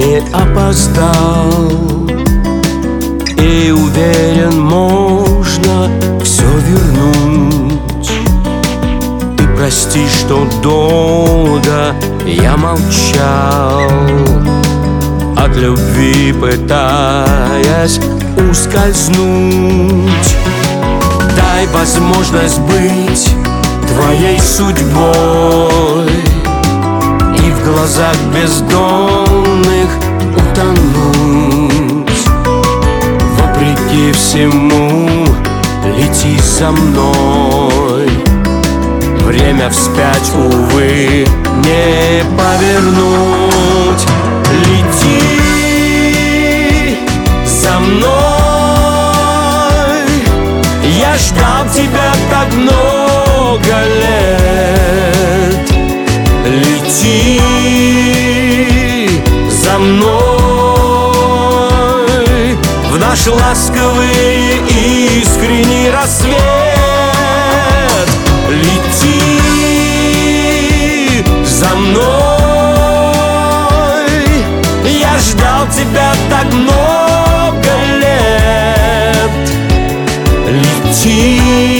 не опоздал. И уверен, можно все вернуть. Ты прости, что долго я молчал, от любви пытаясь ускользнуть. Дай возможность быть твоей судьбой и в глазах бездонных утонуть. Вопреки всему лети за мной. Время вспять, увы, не повернуть. Лети за мной. Я ждал тебя так много лет. Лети за мной в наш ласковый и искренний рассвет. Лети за мной. Я ждал тебя так много лет. Лети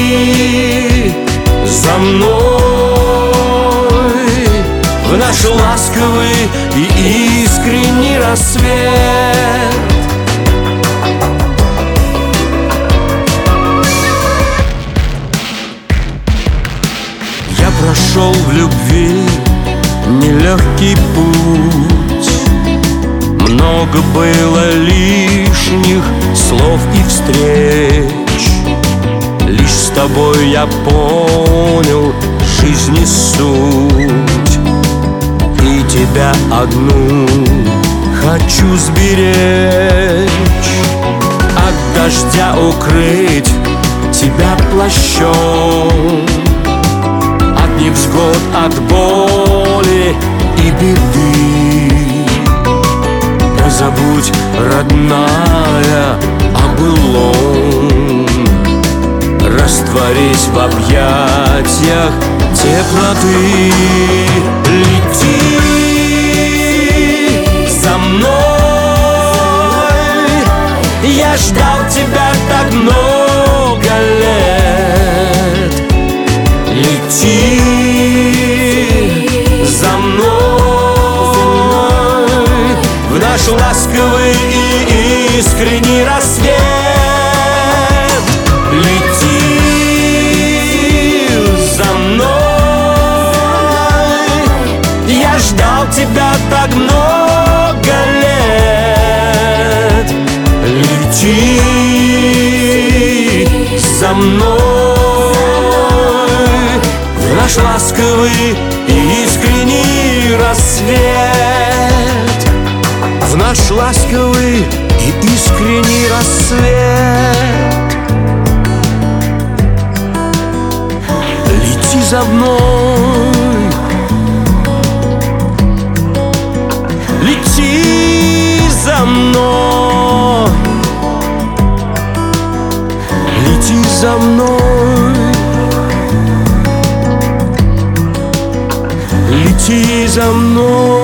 за мной в наш ласковый и искренний рассвет. Я прошел в любви нелегкий путь. Много было лишних слов и встреч. Лишь с тобой я понял жизни суть. И тебя одну хочу сберечь, от дождя укрыть тебя плащом, от невзгод, от боли и беды. Не забудь, родная, о былом. Растворись в объятиях теплоты. Лети за мной. Я ждал тебя так много лет. Лети за мной в наш ласковый и искренний рассвет. Лети за мной. Я ждал тебя так много лет. Лети за мной в наш ласковый и искренний рассвет. В наш ласковый и искренний рассвет. Лети за мной. Лети за мной. Лети за мной. Лети за мной.